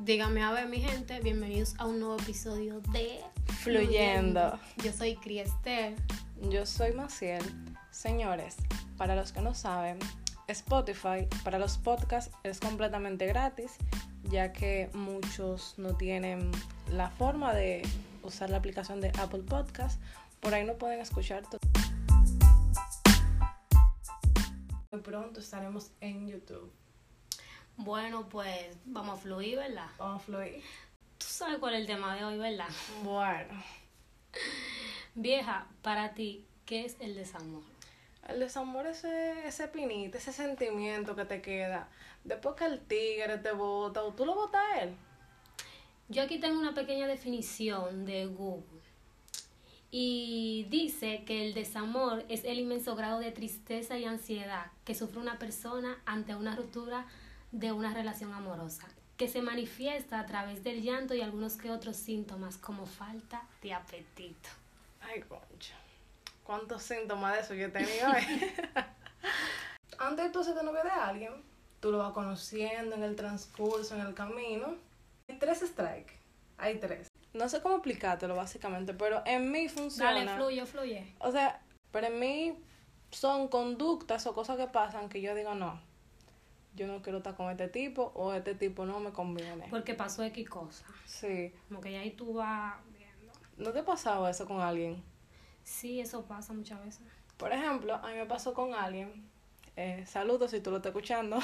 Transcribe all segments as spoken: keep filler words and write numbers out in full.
Dígame a ver, mi gente, bienvenidos a un nuevo episodio de Fluyendo. Yo soy Criester. Yo soy Maciel. Señores, para los que no saben, Spotify para los podcasts es completamente gratis, ya que muchos no tienen la forma de usar la aplicación de Apple Podcast. Por ahí no pueden escuchar todo. Muy pronto estaremos en YouTube. Bueno, pues vamos a fluir, ¿verdad? Vamos a fluir. Tú sabes cuál es el tema de hoy, ¿verdad? Bueno. Vieja, para ti, ¿qué es el desamor? El desamor es ese, ese pinito, ese sentimiento que te queda después que el tigre te bota o tú lo botas a él. Yo aquí tengo una pequeña definición de Google y dice que el desamor es el inmenso grado de tristeza y ansiedad que sufre una persona ante una ruptura de una relación amorosa, que se manifiesta a través del llanto y algunos que otros síntomas como falta de apetito. Ay, concha. ¿Cuántos síntomas de eso yo he tenido? Antes de tú hacerte novio de alguien, tú lo vas conociendo en el transcurso, en el camino. Hay tres strikes. Hay tres. No sé cómo explicártelo básicamente, pero en mí funciona. Dale, fluye, fluye. O sea, pero en mí son conductas o cosas que pasan que yo digo no. Yo no quiero estar con este tipo o este tipo no me conviene. Porque pasó X cosa. Sí. Como que ya ahí tú vas viendo. ¿No te ha pasado eso con alguien? Sí, eso pasa muchas veces. Por ejemplo, a mí me pasó con alguien, eh, saludos si tú lo estás escuchando,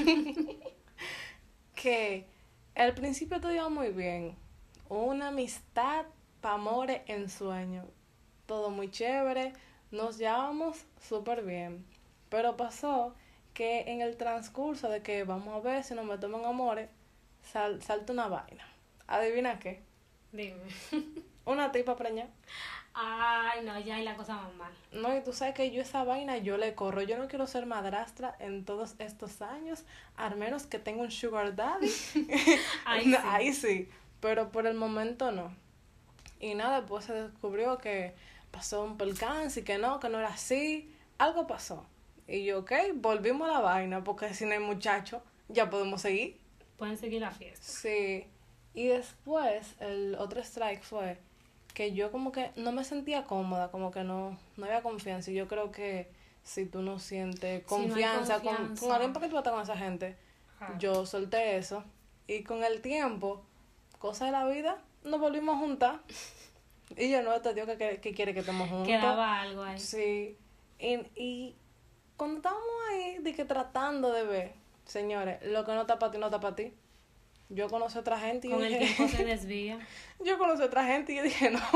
que al principio todo iba muy bien. Una amistad pa' amores en sueño. Todo muy chévere, nos llevamos súper bien. Pero pasó que en el transcurso de que vamos a ver si nos metemos en amores, sal, salta una vaina. ¿Adivina qué? Dime. Una tipa preñada. Ay, no, ya hay la cosa más mal. No, y tú sabes que yo esa vaina yo le corro. Yo no quiero ser madrastra en todos estos años, al menos que tenga un sugar daddy. Ahí sí. Ahí sí, pero por el momento no. Y nada, después se descubrió que pasó un percance y que no, que no era así. Algo pasó. Y yo, ok, volvimos a la vaina, porque si no hay muchacho, ya podemos seguir. Pueden seguir la fiesta. Sí. Y después, el otro strike fue que yo como que no me sentía cómoda, como que no, no había confianza. Y yo creo que si tú no sientes confianza, si no con, con alguien, ¿por qué tú vas a estar con esa gente? Ajá. Yo solté eso. Y con el tiempo, cosa de la vida, nos volvimos a juntar. Y yo, no, este tío que, que quiere que estemos juntos. Quedaba algo ahí. Sí. Y, y cuando estábamos ahí, de que tratando de ver, señores, lo que no está para ti, no está para ti. Yo conocí a otra gente y Con yo el dije, tiempo se desvía. yo conocí a otra gente y yo dije, no,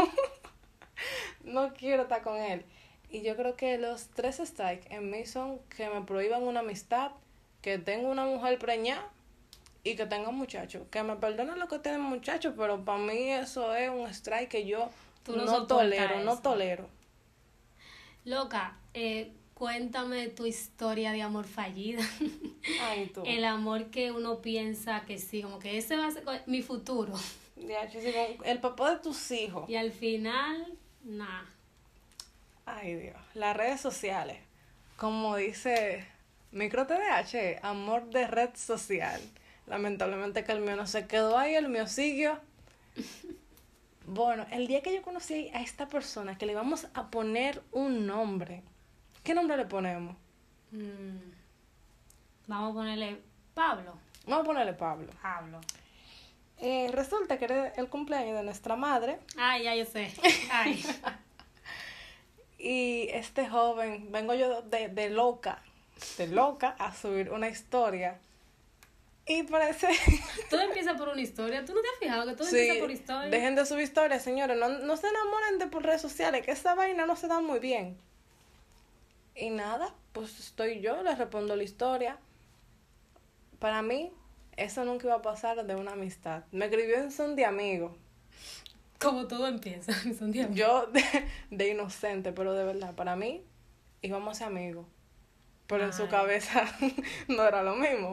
no quiero estar con él. Y yo creo que los tres strikes en mí son que me prohíban una amistad, que tenga una mujer preñada y que tenga un muchacho. Que me perdonen los que tienen muchachos, pero para mí eso es un strike que yo Tú no no, soportas tolero, eso. no tolero. Loca, eh, cuéntame tu historia de amor fallida. Ay, tú. El amor que uno piensa que sí, como que ese va a ser mi futuro. Ya, yo digo, el papá de tus hijos. Y al final, nada. Ay, Dios. Las redes sociales. Como dice Micro T D H, amor de red social. Lamentablemente que el mío no se quedó ahí, el mío siguió. Bueno, el día que yo conocí a esta persona, que le vamos a poner un nombre. ¿Qué nombre le ponemos? Mm. Vamos a ponerle Pablo. Vamos a ponerle Pablo. Pablo. Eh, resulta que era el cumpleaños de nuestra madre. Ay, ya yo sé. Ay. Y este joven, vengo yo de, de loca, de loca a subir una historia. Y parece... Todo empieza por una historia. ¿Tú no te has fijado que todo Sí, empieza por historia? dejen de subir historias, señores. No, no se enamoren de por redes sociales, que esa vaina no se da muy bien. Y nada, pues estoy yo, le respondo la historia. Para mí, eso nunca iba a pasar de una amistad. Me escribió en son de amigo. Como todo empieza. Son días. Yo de, de inocente, pero de verdad, para mí íbamos a ser amigos. Pero en su Ay. cabeza no era lo mismo.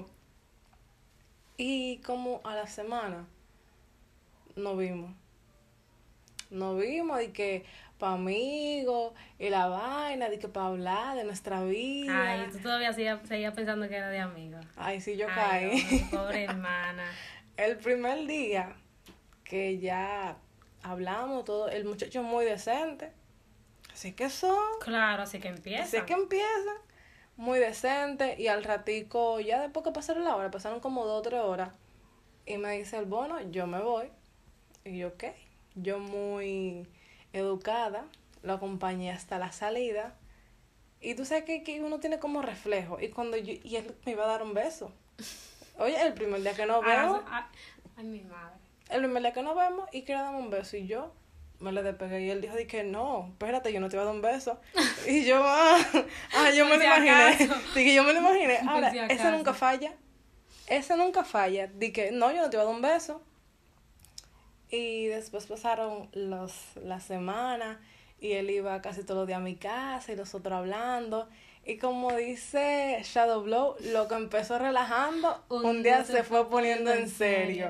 Y como a la semana nos vimos. Nos vimos y que para amigos y la vaina, de que para hablar de nuestra vida. Ay, tú todavía seguías seguía pensando que era de amigos. Ay, sí, yo Ay, caí. no, pobre hermana. el primer día que ya hablamos, todo, el muchacho es muy decente. Así que son. Claro, así que empieza. Así que empieza. Muy decente. Y al ratico, ya después que pasaron la hora, pasaron como dos o tres horas. Y me dice el bono, yo me voy. Y yo, ¿qué? Yo muy educada, lo acompañé hasta la salida. Y tú sabes que, que uno tiene como reflejo. Y cuando yo, y él me iba a dar un beso. Oye, el primer día que nos vemos. Ay, ay, mi madre. El primer día que nos vemos y quiere darme un beso. Y yo me le despegué. Y él dijo, di que no, espérate, yo no te voy a dar un beso. Y yo, ah, ah yo me lo imaginé. Dije, yo me lo imaginé. Ahora, si ese nunca falla. Ese nunca falla. Dije, no, yo no te voy a dar un beso. Y después pasaron los, las semanas y él iba casi todos los días a mi casa y nosotros hablando. Y como dice Shadow Blow, lo que empezó relajando, un, un día se fue poniendo en serio.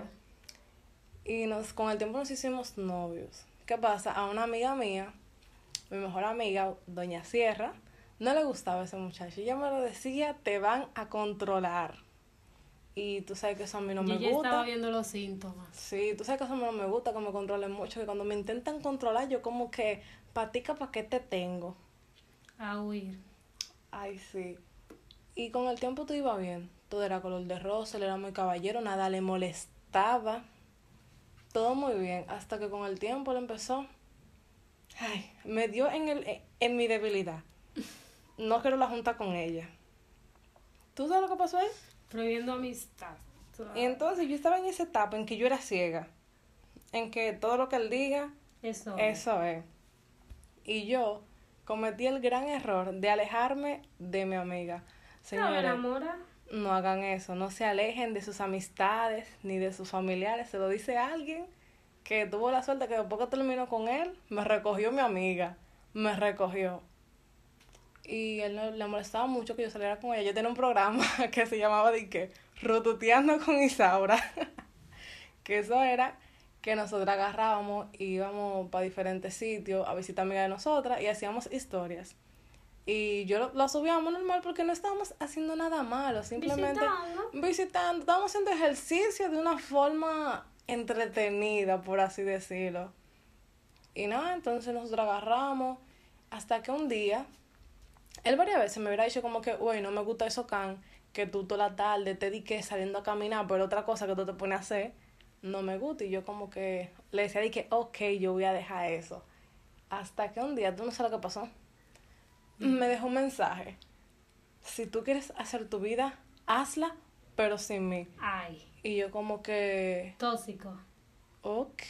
Y nos con el tiempo nos hicimos novios. ¿Qué pasa? A una amiga mía, mi mejor amiga, Doña Sierra, no le gustaba ese muchacho. Ella me lo decía, te van a controlar. Y tú sabes que eso a mí no yo me ya gusta. estaba viendo los síntomas. Sí, tú sabes que eso a mí no me gusta, que me controlen mucho. Que cuando me intentan controlar, yo como que, patica, ¿pa' qué te tengo? A huir. Ay, sí. Y con el tiempo todo iba bien. Todo era color de rosa, él era muy caballero, nada le molestaba. Todo muy bien. Hasta que con el tiempo él empezó. Ay, me dio en, el, en mi debilidad. No quiero la junta con ella. ¿Tú sabes lo que pasó ahí? Prohibiendo amistad. Y entonces yo estaba en esa etapa en que yo era ciega. En que todo lo que él diga, eso, eso es. Y yo cometí el gran error de alejarme de mi amiga. Señores, ¿me enamora? No hagan eso. No se alejen de sus amistades ni de sus familiares. Se lo dice alguien que tuvo la suerte que después que terminó con él, me recogió mi amiga. Me recogió. Y él le molestaba mucho que yo saliera con ella. Yo tenía un programa que se llamaba de que Rotuteando con Isaura. Que eso era que nosotras agarrábamos y íbamos para diferentes sitios a visitar amigas de nosotras y hacíamos historias. Y yo lo, lo subíamos normal porque no estábamos haciendo nada malo, simplemente visitando. visitando. Estábamos haciendo ejercicio de una forma entretenida, por así decirlo. Y nada, entonces nosotros agarramos hasta que un día él varias veces me hubiera dicho como que, uy, no me gusta eso, can, que tú toda la tarde te dediques saliendo a caminar, pero otra cosa que tú te pones a hacer, no me gusta. Y yo como que le decía de que, ok, yo voy a dejar eso. Hasta que un día, tú no sabes lo que pasó, mm. me dejó un mensaje. Si tú quieres hacer tu vida, hazla, pero sin mí. Ay. Y yo como que... Tóxico. Ok.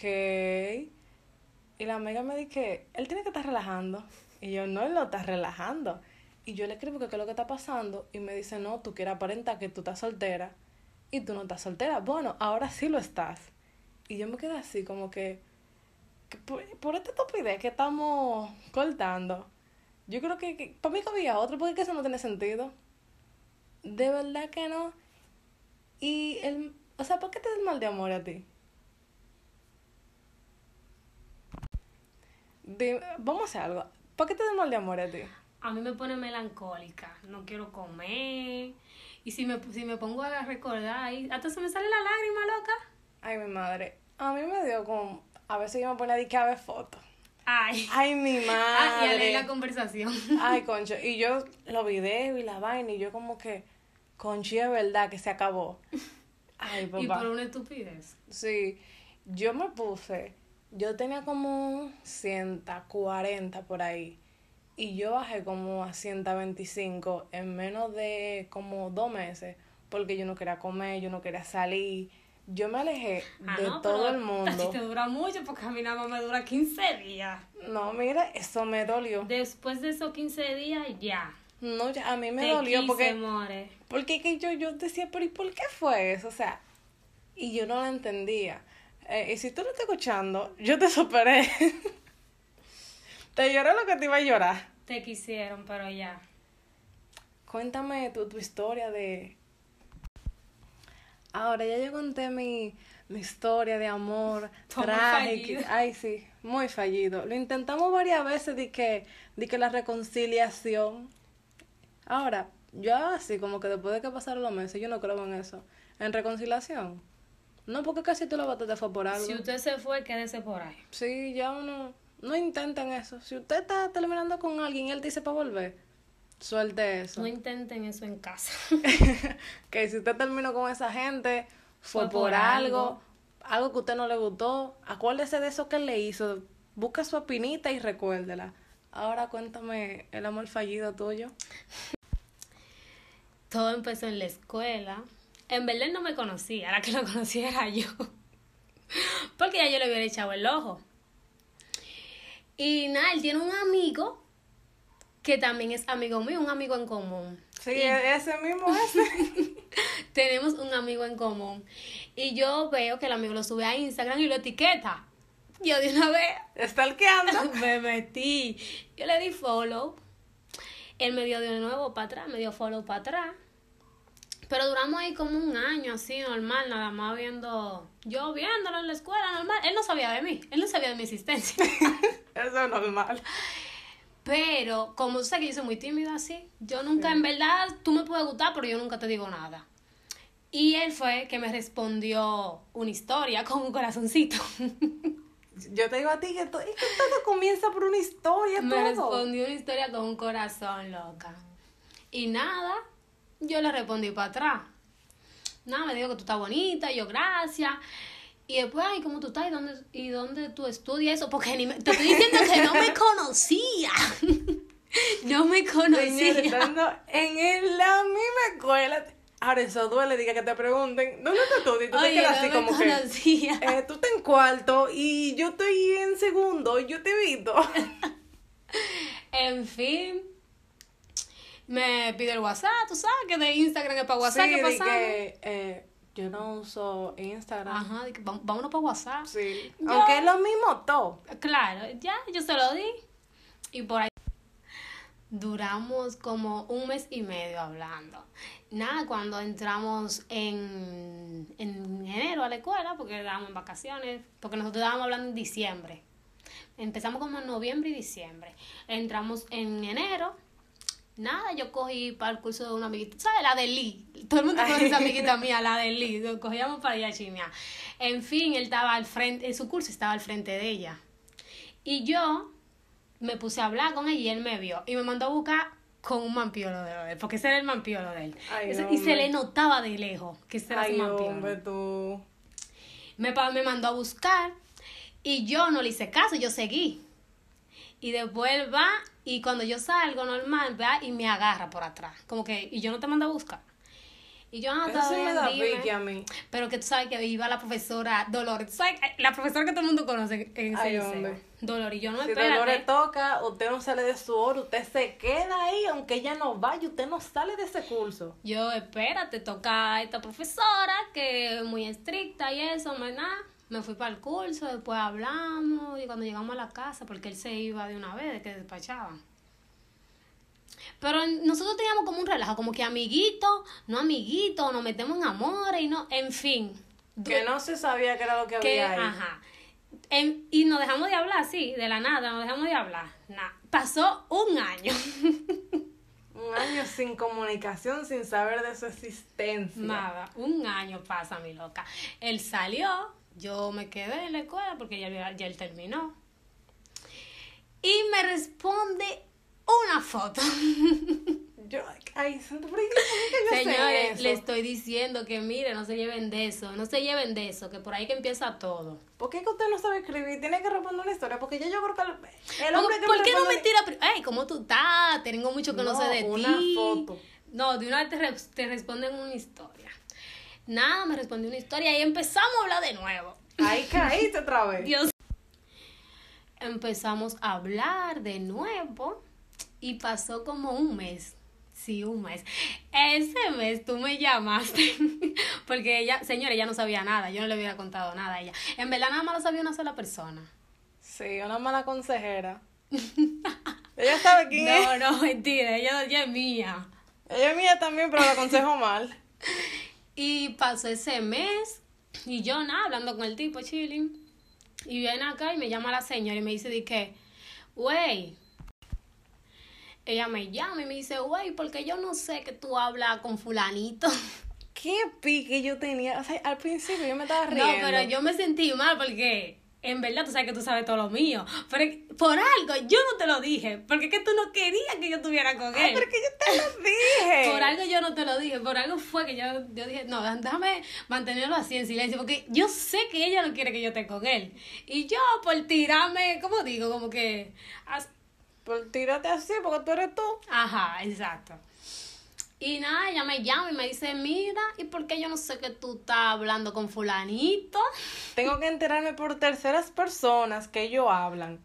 Y la amiga me dice que él tiene que estar relajando. Y yo, no, él lo está relajando. Y yo le escribo que qué es lo que está pasando. Y me dice, no, tú quieres aparentar que tú estás soltera. Y tú no estás soltera. Bueno, ahora sí lo estás. Y yo me quedé así como que... que por, por esta estupidez que estamos cortando. Yo creo que, que para mí que había otro. Porque eso no tiene sentido. De verdad que no. Y el... O sea, ¿por qué te da el mal de amor a ti? Dime, vamos a hacer algo. ¿Por qué te da el mal de amor a ti? A mí me pone melancólica. No quiero comer. Y si me, si me pongo a recordar ahí, hasta se me sale la lágrima, loca. Ay, mi madre. A mí me dio como... A veces yo me ponía a dedicar a ver fotos. Ay. Ay, mi madre. Ah, y a leer la conversación. Ay, concho. Y yo los videos y la vaina y yo como que... Concho, es verdad que se acabó. Ay, papá. Y por una estupidez. Sí. Yo me puse... Yo tenía como ciento cuarenta por ahí. Y yo bajé como a ciento veinticinco en menos de como dos meses. Porque yo no quería comer, yo no quería salir. Yo me alejé ah, de no, todo el mundo. A ti te dura mucho porque a mí nada más me dura quince días. No, mira, eso me dolió. Después de esos quince días, ya. No, ya, a mí me te dolió quise, porque... more. Porque que yo, yo decía, pero ¿y por qué fue eso? O sea, y yo no lo entendía. Eh, y si tú no estás escuchando, yo te superé. Te lloré lo que te iba a llorar. Te quisieron, pero ya. Cuéntame tu, tu historia de... Ahora, ya yo conté mi, mi historia de amor trágico. Ay, sí, muy fallido. Lo intentamos varias veces de que, de que la reconciliación. Ahora, yo así como que después de que pasaron los meses, yo no creo en eso. En reconciliación. No, porque casi tú la batiste fue por algo. Si usted se fue, quédese por ahí. Sí, ya uno... No intenten eso. Si usted está terminando con alguien y él dice para volver, suelte eso. No intenten eso en casa. Que si usted terminó con esa gente, fue, Fue por, por algo, algo. algo que a usted no le gustó. Acuérdese de eso que él le hizo. Busca su espinita y recuérdela. Ahora cuéntame el amor fallido tuyo. Todo empezó en la escuela. En verdad él no me conocía, la que lo conocía era yo. Porque ya yo le hubiera echado el ojo. Y nada, él tiene un amigo que también es amigo mío, un amigo en común. Sí, Y ese mismo, ese. tenemos un amigo en común. Y yo veo que el amigo lo sube a Instagram y lo etiqueta. Yo de una vez Stalkeando. me metí. Yo le di follow. Él me dio de nuevo para atrás, me dio follow para atrás. Pero duramos ahí como un año así, normal, nada más viendo, yo viéndolo en la escuela, normal. Él no sabía de mí, él no sabía de mi existencia. Eso es normal. Pero como tú sabes que yo soy muy tímida así, yo nunca, Sí. en verdad, tú me puedes gustar, pero yo nunca te digo nada. Y él fue que me respondió una historia con un corazoncito. Yo te digo a ti que, to- es que todo comienza por una historia, Me todo. respondió una historia con un corazón, loca. Y nada, yo le respondí para atrás. Nada, me dijo que tú estás bonita, y yo gracias. Y después, ay, ¿cómo tú estás? ¿Y dónde, y dónde tú estudias eso? Porque ni me- te estoy diciendo que no me conocía. No me Señores, conocía. estando en el- la misma escuela. Ahora eso duele, diga que te pregunten, ¿dónde estás tú? Y tú te Oye, quedas no así me como conocía. que, eh, tú estás en cuarto y yo estoy en segundo y yo te he visto. En fin, me pide el WhatsApp, tú sabes que de Instagram es para WhatsApp, Sí, ¿qué di pasa? que eh, yo no uso Instagram. Ajá, de que vam- vámonos para WhatsApp. Sí. Yo- Aunque es lo mismo todo. Claro, ya, yo se lo di. Y por ahí duramos como un mes y medio hablando. Nada, cuando entramos en, en enero a la escuela, porque estábamos en vacaciones, porque nosotros estábamos hablando en diciembre. Empezamos como en noviembre y diciembre. Entramos en enero. Nada, yo cogí para el curso de una amiguita, ¿sabes? La de Lee. Todo el mundo conoce esa amiguita mía, la de Lee. Lo cogíamos para allá, chimia. En fin, él estaba al frente, en su curso estaba al frente de ella. Y yo me puse a hablar con él y él me vio. Y me mandó a buscar con un mampiolo de él, porque ese era el mampiolo de él. Ay, Ese- y hombre. se le notaba de lejos que ese era su Ay, mampiolo. hombre, tú. Me, pa- me mandó a buscar y yo no le hice caso, yo seguí. Y después él va y cuando yo salgo normal, va y me agarra por atrás. Como que, y yo no te mando a buscar. Y yo, ah, Eso está sí me bien, da dime. pique a mí. Pero que tú sabes que iba la profesora Dolores. ¿Tú sabes? La profesora que todo el mundo conoce en ese Ay, liceo. hombre. Dolores. Y yo, no, Si espérate. Dolores toca, usted no sale de su hora, usted se queda ahí, aunque ella no vaya, usted no sale de ese curso. Yo, espérate, toca a esta profesora que es muy estricta y eso, me nada. Me fui para el curso, después hablamos y cuando llegamos a la casa, porque él se iba de una vez, de que despachaban. Pero nosotros teníamos como un relajo, como que amiguito, no amiguito, nos metemos en amores y no, en fin. Que no se sabía qué era lo que que, había ahí. ajá. En- y nos dejamos de hablar, sí, de la nada, nos dejamos de hablar. Nah. Pasó un año. Un año sin comunicación, sin saber de su existencia. Nada, un año pasa, mi loca. Él salió, yo me quedé en la escuela porque ya, había- ya él terminó. Y me responde una foto. Yo, ay, santo, ¿por qué, por qué yo sé Señores, eso? le estoy diciendo que mire, no se lleven de eso, no se lleven de eso, que por ahí que empieza todo. ¿Por qué que usted no sabe escribir? Tiene que responder una historia, porque ya yo creo que el, el ¿Por, hombre que ¿por me qué no me responde- tira? pri- Ey, ¿cómo tú estás? Tengo mucho que no, No, sé de una ti. foto. No, de una vez te, re- te responden una historia. Nada, me respondió una historia y empezamos a hablar de nuevo. Ahí caíste otra vez. Dios. Empezamos a hablar de nuevo y pasó como un mes. Sí, un mes. Ese mes tú me llamaste porque ella, señora, ella no sabía nada. Yo no le había contado nada a ella. En verdad nada más lo sabía una sola persona. Sí, una mala consejera. Ella sabe quién es. No, no, mentira. Ella, ella es mía. Ella es mía también, pero la aconsejo mal. Y pasó ese mes y yo nada, hablando con el tipo, chilling. Y viene acá y me llama la señora y me dice de que, güey, ella me llama y me dice, güey, porque yo no sé que tú hablas con fulanito. qué pique yo tenía. O sea, al principio yo me estaba riendo. No, pero yo me sentí mal porque, en verdad, tú sabes que tú sabes todo lo mío. Pero por algo yo no te lo dije. Porque es que tú no querías que yo estuviera con Ay, él. pero que yo te lo dije. Por algo yo no te lo dije. Por algo fue que yo, yo dije, no, déjame mantenerlo así en silencio. Porque yo sé que ella no quiere que yo esté con él. Y yo, por tirarme, ¿cómo digo? Como que... as- Por tírate así, porque tú eres tú. Ajá, exacto. Y nada, ella me llama y me dice, mira, ¿y por qué yo no sé que tú estás hablando con fulanito? Tengo que enterarme por terceras personas que ellos hablan.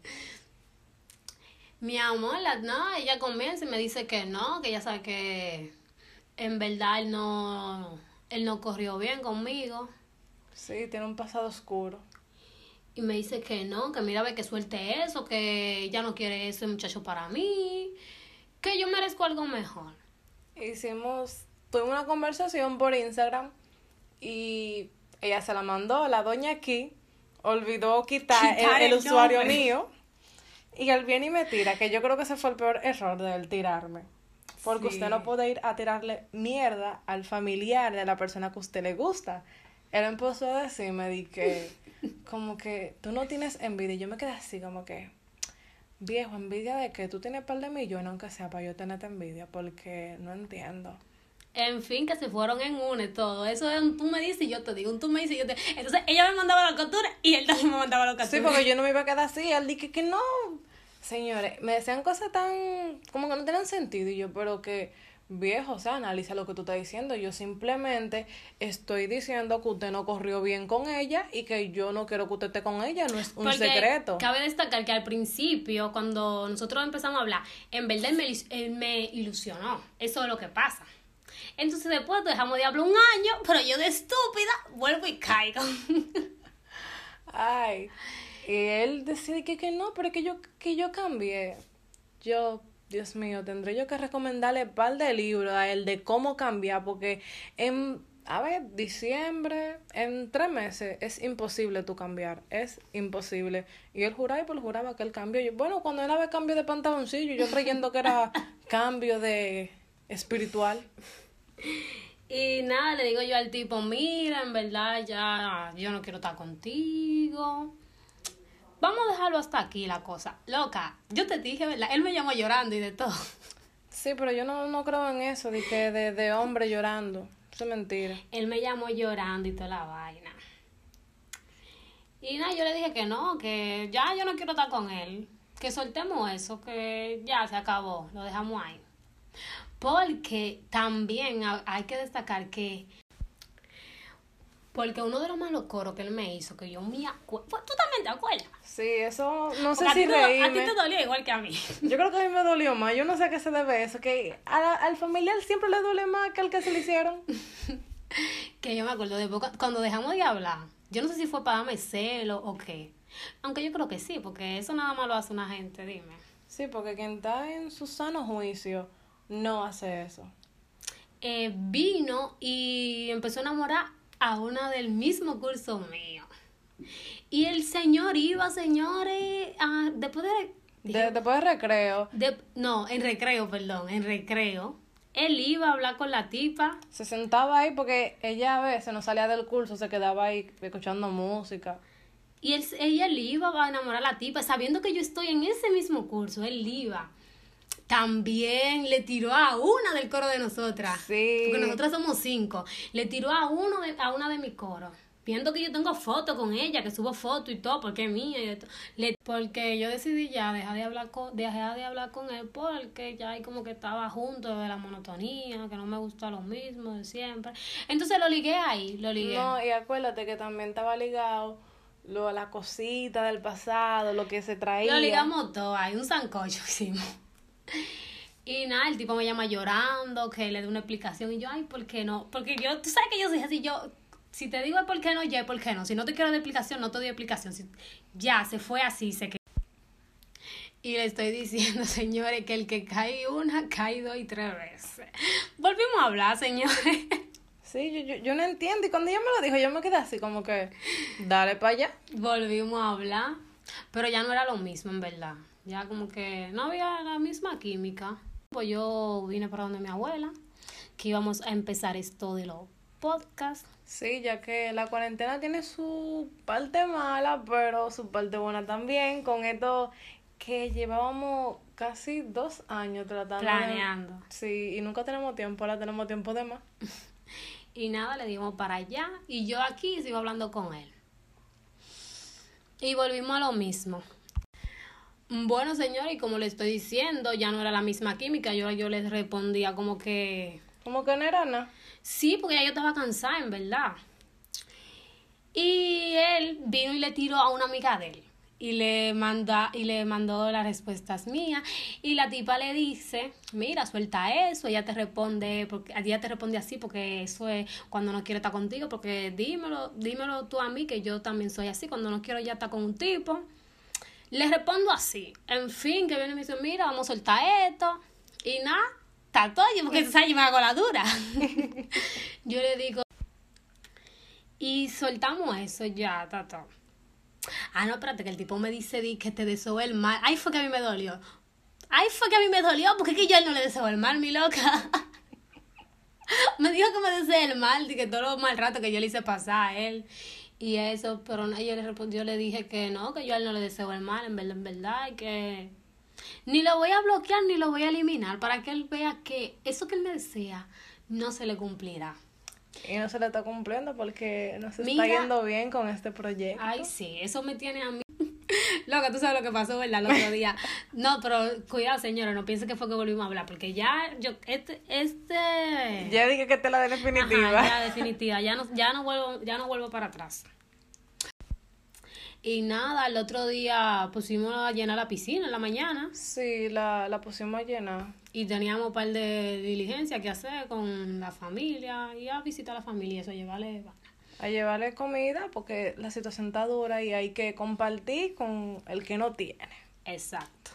Mi amor, la, no, ella comienza y me dice que no, que ella sabe que en verdad él no, él no corrió bien conmigo. Sí, tiene un pasado oscuro. Y me dice que no, que mira, ve que suelte eso, que ella no quiere ese muchacho para mí, que yo merezco algo mejor. Hicimos, tuvimos una conversación por Instagram y ella se la mandó, la doña aquí, olvidó quitar, Quitar el, el el usuario nombre. mío y él viene y me tira, que yo creo que ese fue el peor error de él tirarme. Porque Sí. usted no puede ir a tirarle mierda al familiar de la persona que a usted le gusta. Él empezó a decirme di que, como que tú no tienes envidia. Y yo me quedé así, como que, viejo, envidia de que tú tienes un par de millones, aunque sea para yo tenerte envidia, porque no entiendo. En fin, que se fueron en una y todo. Eso es un tú me dices y yo te digo, un tú me dices y yo te... Entonces ella me mandaba la captura y él también me mandaba la captura. Sí, porque yo no me iba a quedar así. Él dije que no. Señores, me decían cosas tan, como que no tenían sentido. Y yo, pero que, viejo, o sea, analiza lo que tú estás diciendo. Yo simplemente estoy diciendo que usted no corrió bien con ella y que yo no quiero que usted esté con ella. No es un Porque secreto. cabe destacar que al principio, cuando nosotros empezamos a hablar, en verdad él me, ilus- él me ilusionó. Eso es lo que pasa. Entonces después dejamos de hablar un año, pero yo de estúpida vuelvo y caigo. Ay, y él decía que, que no, pero que yo, que yo cambié. Yo, Dios mío, tendré yo que recomendarle un par de libros a él de cómo cambiar, porque en, a ver, diciembre, en tres meses, es imposible tú cambiar, es imposible. Y él juraba y por juraba que él cambió. Yo, bueno, cuando él había cambio de pantaloncillo, yo creyendo que era cambio de espiritual. Y nada, le digo yo al tipo, mira, en verdad ya yo no quiero estar contigo. Vamos a dejarlo hasta aquí la cosa. Loca, yo te dije, ¿verdad? Él me llamó llorando y de todo. Sí, pero yo no, no creo en eso, de que de, de hombre llorando. Eso es mentira. Él me llamó llorando y toda la vaina. Y nada, yo le dije que no, que ya yo no quiero estar con él. Que soltemos eso, que ya se acabó, lo dejamos ahí. Porque también ha- hay que destacar que... Porque uno de los malos coros que él me hizo, que yo me acuerdo... ¿Tú también te acuerdas? Sí, eso no sé Porque a si ti, te, do- a ti reírme. te dolió igual que a mí. Yo creo que a mí me dolió más. Yo no sé a qué se debe eso. Que a la- al familiar siempre le duele más que al que se le hicieron. Que yo me acuerdo de poco- cuando dejamos de hablar. Yo no sé si fue para darme celo o qué. Aunque yo creo que sí, porque eso nada más lo hace una gente, dime. Sí, porque quien está en su sano juicio no hace eso. Eh, vino y empezó a enamorar a una del mismo curso mío. Y el señor iba, señores, a, después de... De- después de recreo, de- no, en recreo, perdón, en recreo. Él iba a hablar con la tipa. se sentaba ahí porque ella a veces no salía del curso, se quedaba ahí escuchando música. Y él, ella le iba a enamorar a la tipa, sabiendo que yo estoy en ese mismo curso, él iba. También le tiró a una del coro de nosotras. Sí. Porque nosotras somos cinco. Le tiró a uno de, a una de mi coro. Viendo que yo tengo fotos con ella, que subo fotos y todo, porque es mía y de todo. Le, porque yo decidí ya dejar de hablar con, dejar de hablar con él, porque ya ahí como que estaba junto de la monotonía, que no me gusta lo mismo de siempre. Entonces lo ligué ahí, lo ligué. No, y acuérdate que también estaba ligado lo, la cosita del pasado, lo que se traía. Lo ligamos todo, hay un sancocho hicimos. Y nada, el tipo me llama llorando, que le dé una explicación. Y yo, ay, ¿por qué no? Porque yo, tú sabes que yo soy así, yo, si te digo el por qué no, ya es por qué no. Si no te quiero dar explicación, no te doy explicación. Si, ya, se fue así, se quedó. Y le estoy diciendo, señores, que el que cae una, cae dos y tres veces. Volvimos a hablar, señores. Sí, yo, yo, yo no entiendo. Y cuando ella me lo dijo, yo me quedé así como que, dale para allá. Volvimos a hablar, pero ya no era lo mismo, en verdad. Ya como que no había la misma química. Pues yo vine para donde mi abuela, que íbamos a empezar esto de lo podcast. Sí, ya que la cuarentena tiene su parte mala, pero su parte buena también, con esto que llevábamos casi dos años tratando Planeando. de... Sí, y nunca tenemos tiempo, ahora tenemos tiempo de más. Y nada, le dimos para allá y yo aquí sigo hablando con él. Y volvimos a lo mismo. Bueno, señor, y como le estoy diciendo, ya no era la misma química. Yo, yo les respondía como que... Como que no era nada. Sí, porque ya yo estaba cansada, en verdad. Y él vino y le tiró a una amiga de él. Y le, manda, y le mandó las respuestas mías. Y la tipa le dice, mira, suelta eso. Ella te responde, porque ella te responde así, porque eso es cuando no quiero estar contigo. Porque dímelo, dímelo tú a mí, que yo también soy así. Cuando no quiero ya estar con un tipo. Le respondo así. En fin, que viene y me dice, mira, vamos a soltar esto. Y nada. Tato, yo porque sabes, yo me hago la dura. Yo le digo, y soltamos eso ya, Tato. Ah, no, espérate, que el tipo me dice di, que te deseo el mal. Ay, fue que a mí me dolió. Ay, fue que a mí me dolió, porque es que yo a él no le deseo el mal, mi loca. Me dijo que me desee el mal, y que todos los mal ratos que yo le hice pasar a él. Y eso, pero no, yo le respondí, yo le dije que no, que yo a él no le deseo el mal, en verdad, en verdad, y que... Ni lo voy a bloquear ni lo voy a eliminar para que él vea que eso que él me desea no se le cumplirá. Y no se le está cumpliendo porque no se Mira, está yendo bien con este proyecto. Ay, sí, eso me tiene a mí. Loca, tú sabes lo que pasó, ¿verdad? El otro día. No, pero cuidado, señora, no piense que fue que volvimos a hablar, porque ya, yo, este, este... Ya dije que te la de definitiva. Ajá, ya definitiva, ya no, ya no vuelvo, ya no vuelvo para atrás. Y nada, el otro día pusimos a llenar la piscina en la mañana. Sí, la, la pusimos llena. Y teníamos un par de diligencias que hacer con la familia. Y a visitar a la familia y eso, llevarle... A llevarle comida porque la situación está dura y hay que compartir con el que no tiene. Exacto.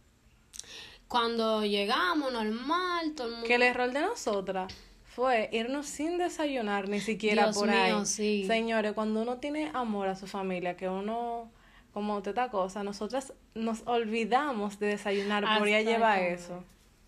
Cuando llegamos, normal, todo el mundo... Que el error de nosotras fue irnos sin desayunar ni siquiera Dios por mío, ahí. sí. Señores, cuando uno tiene amor a su familia, que uno, como esta cosa, nosotras nos olvidamos de desayunar por ir a Hasta llevar comer. eso.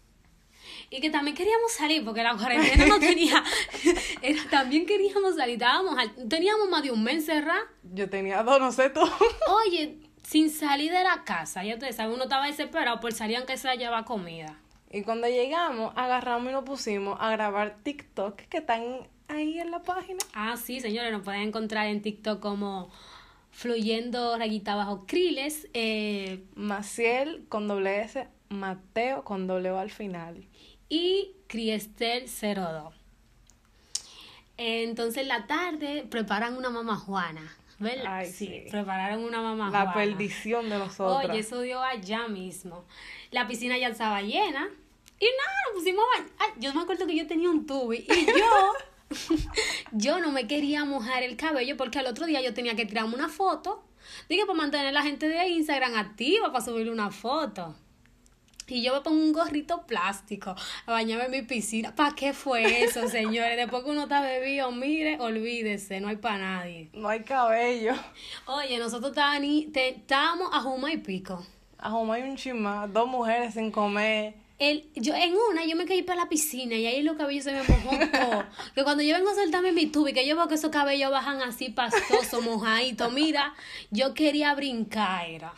Y que también queríamos salir, porque la cuarentena no tenía... Era, también queríamos salir, estábamos, al- teníamos más de un mes encerrados. Yo tenía dos, no sé tú. Oye, sin salir de la casa, ya ustedes saben, uno estaba desesperado por salir aunque sea a llevar comida. Y cuando llegamos, agarramos y nos pusimos a grabar TikTok que están ahí en la página. Ah, sí, señores, nos pueden encontrar en TikTok como Fluyendo Rayita Bajo Kriles. Eh, Maciel con doble S, Mateo con doble O al final. y Criestel cero dos. Entonces, en la tarde preparan una mamá Juana, ¿verdad? Ay, sí, sí. prepararon una mamá La Juana. perdición de nosotros. Oye, eso dio allá mismo. La piscina ya estaba llena. Y nada, nos pusimos a bañar. Ay, yo me acuerdo que yo tenía un tubi. Y yo, yo no me quería mojar el cabello porque al otro día yo tenía que tirarme una foto. Dije, para mantener a la gente de Instagram activa, para subirle una foto. Y yo me pongo un gorrito plástico a bañarme en mi piscina. ¿Para qué fue eso, señores? Después que uno está bebido, mire, olvídese, no hay para nadie. No hay cabello. Oye, nosotros estábamos ni- te- estábamos a Juma y pico. A Joma hay un chisma, dos mujeres sin comer. El, yo en una yo me caí para la piscina y ahí los cabellos se me mojó todo. Que cuando yo vengo a soltarme mi tubo y que yo veo que esos cabellos bajan así pastosos, mojaditos, mira, yo quería brincar era.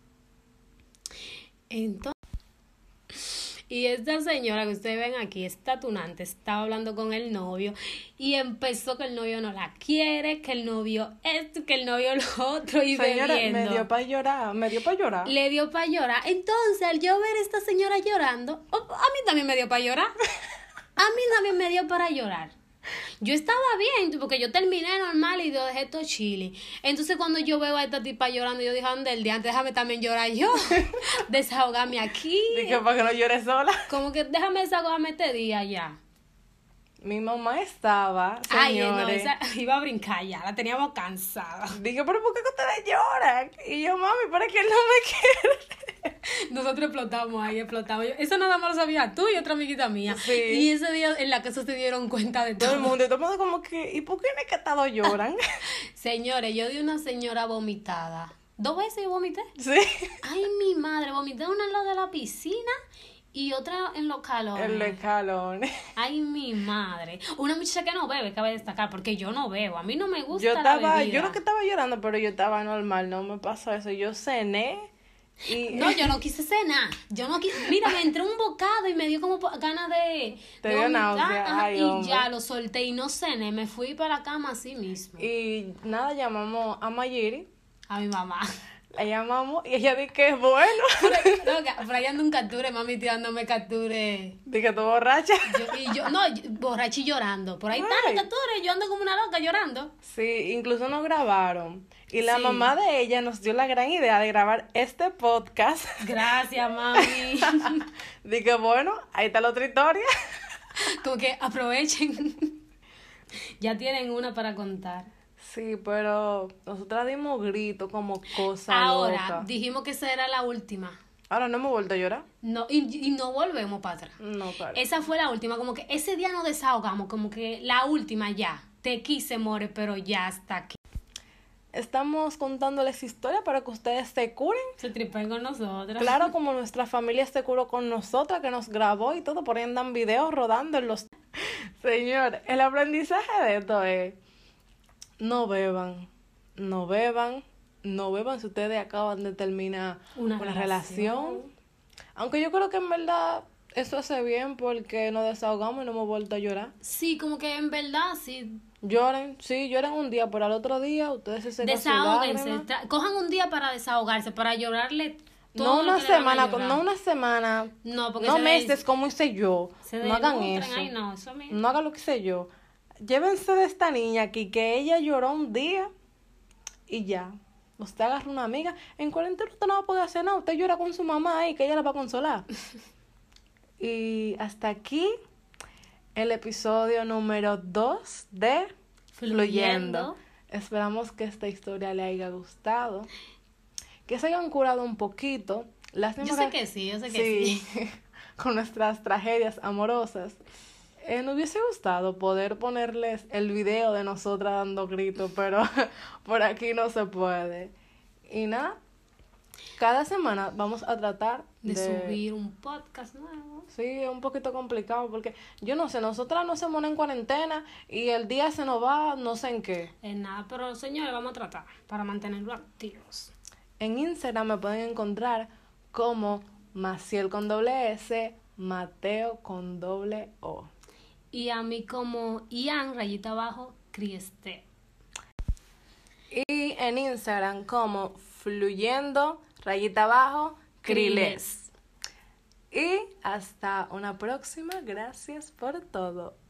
Entonces, y esta señora que ustedes ven aquí, esta tunante, estaba hablando con el novio y empezó que el novio no la quiere, que el novio esto, que el novio lo otro y Señora, bebiendo. me dio para llorar, me dio para llorar. Le dio para llorar. Entonces, al yo ver a esta señora llorando, oh, a mí también me dio para llorar. A mí también me dio para llorar. Yo estaba bien, porque yo terminé normal y yo dejé todo chile. Entonces, cuando yo veo a esta tipa llorando, yo dije, ¿dónde el día? Antes déjame también llorar yo. Desahogarme aquí. Dije, para que no llore sola. Como que déjame desahogarme este día ya. Mi mamá estaba, Ay, no, señores. esa iba a brincar ya, la teníamos cansada. Dije, pero ¿por qué que ustedes lloran? Y yo, mami, pero es que él no me quiere. Nosotros explotamos ahí, explotamos. Yo- Eso nada más lo sabía tú y otra amiguita mía. Sí. Y ese día en la casa se dieron cuenta de todo. Todo el mundo, y todo el mundo como que, ¿y por qué en el catado lloran? Señores, yo di una señora vomitada. Dos veces yo vomité. Sí. Ay, mi madre, vomité una al lado de la piscina Y otra en los calones. El de calones. Ay, mi madre. Una muchacha que no bebe, cabe destacar, porque yo no bebo. A mí no me gusta Yo la estaba, bebida. yo no que estaba llorando, pero yo estaba normal, no me pasó eso. Yo cené y... No, yo no quise cenar. Yo no quise. Mira, me entró un bocado y me dio como po- ganas de. Te de dio vomitar, náusea. ajá, Ay, y hombre. ya lo solté y no cené. Me fui para la cama así mismo. Y nada, llamamos a Mayiri, A mi mamá. la llamamos y ella dijo que es bueno. Loca, por ahí ando un capture, mami tirándome capture. Dije, tú borracha. Yo, y yo, no, yo- borracha y llorando. Por ahí están Ay. los captures, yo ando como una loca llorando. Sí, incluso nos grabaron. Y la Sí. mamá de ella nos dio la gran idea de grabar este podcast. Gracias, mami. Dije, bueno, ahí está la otra historia. Como que aprovechen. Ya tienen una para contar. Sí, pero nosotras dimos grito como cosa Ahora, loca. dijimos que esa era la última. Ahora no hemos vuelto a llorar. No, y, y no volvemos para atrás. No, claro. Esa fue la última, como que ese día nos desahogamos, como que la última ya. Te quise, more, pero ya está aquí. Estamos contándoles historia para que ustedes se curen. Se tripen con nosotros. Claro, como nuestra familia se curó con nosotras, que nos grabó y todo, por ahí andan videos rodando en los... Señor, el aprendizaje de esto es... No beban, no beban, no beban si ustedes acaban de terminar Una una, relación. relación. Aunque yo creo que en verdad eso hace bien porque nos desahogamos y no hemos vuelto a llorar. Sí, como que en verdad, sí. Lloren, sí, lloren un día, pero al otro día ustedes se secan sus Desahóguense. lágrimas. Tra- Cojan un día para desahogarse, para llorarle todo No lo una que le van a semana, llorar. no una semana, No, porque no se meses des- como hice yo. se No hagan denutren. eso. Ay, no, eso a mí- No hagan lo que hice yo. Llévense de esta niña aquí que ella lloró un día y ya. Usted agarra una amiga. En cuarentena usted no va a poder hacer nada. Usted llora con su mamá ahí que ella la va a consolar. Y hasta aquí el episodio número dos de Fluyendo. Fluyendo. Esperamos que esta historia le haya gustado. Que se hayan curado un poquito. Lástima Yo sé que sí, yo sé que sí. Con nuestras tragedias amorosas. Eh, nos hubiese gustado poder ponerles el video de nosotras dando gritos, pero por aquí no se puede. Y nada, cada semana vamos a tratar De, de, subir un podcast nuevo. Sí, es un poquito complicado porque yo no sé, nosotras nos hacemos en cuarentena y el día se nos va no sé en qué. Es nada, pero señores, vamos a tratar para mantenerlo activos. En Instagram me pueden encontrar como Maciel con doble S, Mateo con doble O. Y a mí como Ian, rayita abajo, Crieste. Y en Instagram como Fluyendo, rayita abajo, Kriles. Y hasta una próxima. Gracias por todo.